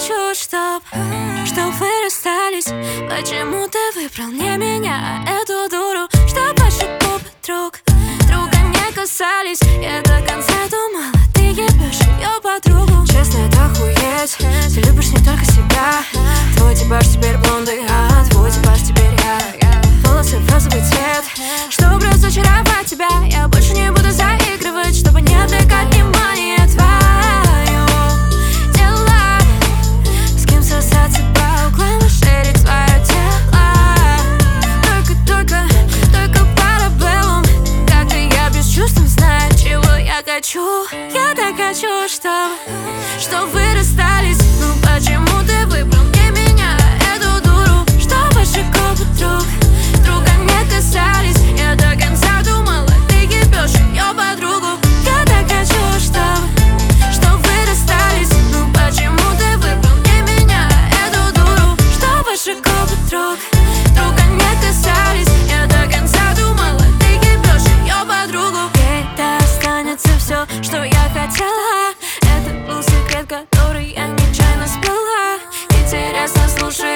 хочу, чтоб вы расстались. Почему ты выбрал не меня, а эту дуру? Чтоб ваши губы друг друга не касались. Я до конца думала, ты ебешь ее подругу. Честно, это охуеть, ты любишь не только себя. Твой типаж теперь блонды, а твой типаж теперь я. Волосы в розовый цвет, чтобы разочаровать тебя. Я больше не буду заигрывать, чтобы не отвлекать внимание твое. Дела, с кем сосаться по углам и шерить свое тело. Только парабеллум. Как-то я без чувств, знаю, чего я хочу. Я так хочу, чтобы вы расстались. Ну почему ты выбрал не меня, а эту дуру? Что ваши губы друг друга не касались. Я до конца думала, ты ебешь ее подругу. Я так хочу, чтобы вы расстались. Ну почему ты выбрал не меня, а эту дуру? Что ваши губы друг друга не касались. Я до конца думала, ты ебешь ее подругу. Ей достанется все, что я хотела. Это был секрет, который я нечаянно спала. Интересно, слушай